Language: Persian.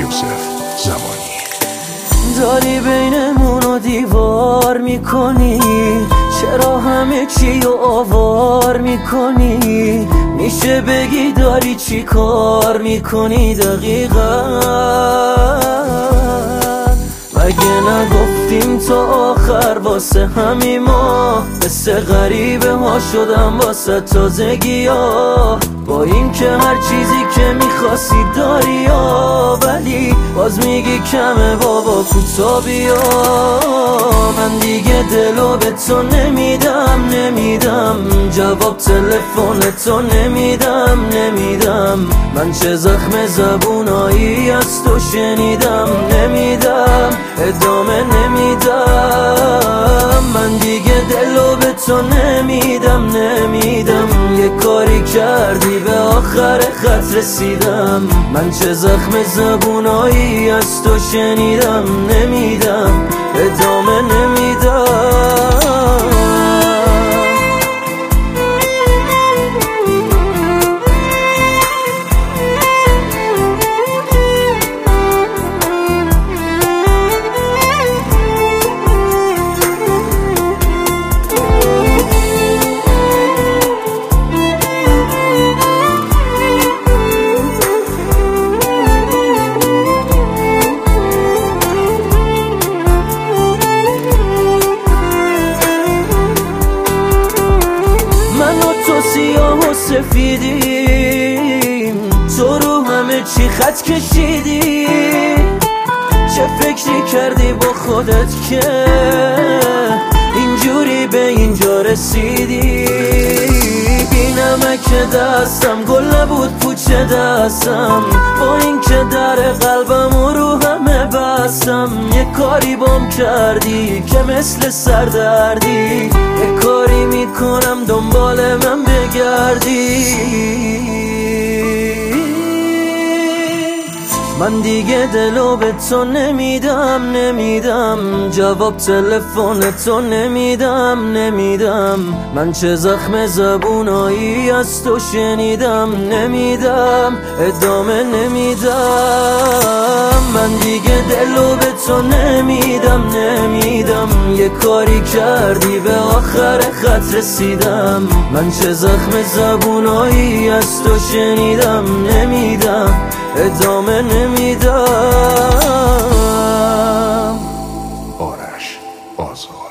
یوسف زمانی. داری بینمونو دیوار میکنی، چرا همه چی رو آوار میکنی؟ میشه بگی داری چی کار میکنی دقیقا؟ مگه نگفتیم تا آخر واسه همین ما؟ مثل غریبه ها شدم واسه تازگی ها، با این که هر چیزی که میخواستی داری ها، ولی باز میگی کمه بابا کوتا بیا. من دیگه دلو به تو نمیدم، جواب تلفن تو نمیدم. من چه زخم زبونایی از تو شنیدم، نمیدم ادامه نمیدم. من دیگه دلو به تو نمیدم، یه کاری کردی به آخر خط رسیدم. من چه زخم زبونایی از تو شنیدم، نمیدم ادامه نمیدم. سیاه و سفیدیم، تو رو همه چی خط کشیدی. چه فکری کردی با خودت که اینجوری به اینجا رسیدی؟ بی نمک دستم گل نبود پوچه دستم، با این که در قلبم رو همه بستم. یه کاری بام کردی که مثل سردردی، یه کاری میکنم دنبال من بگردی. من دیگه دلو به تو نمیدم، جواب تلفن تو نمیدم. من چه زخم زبونایی از تو شنیدم، نمیدم ادامه نمیدم. من دیگه دلو به تو نمیدم، یه کاری کردی به آخر خط رسیدم. من چه زخم زبونایی از تو شنیدم، نمیدم ادامه نمیدم. آرش آزاد.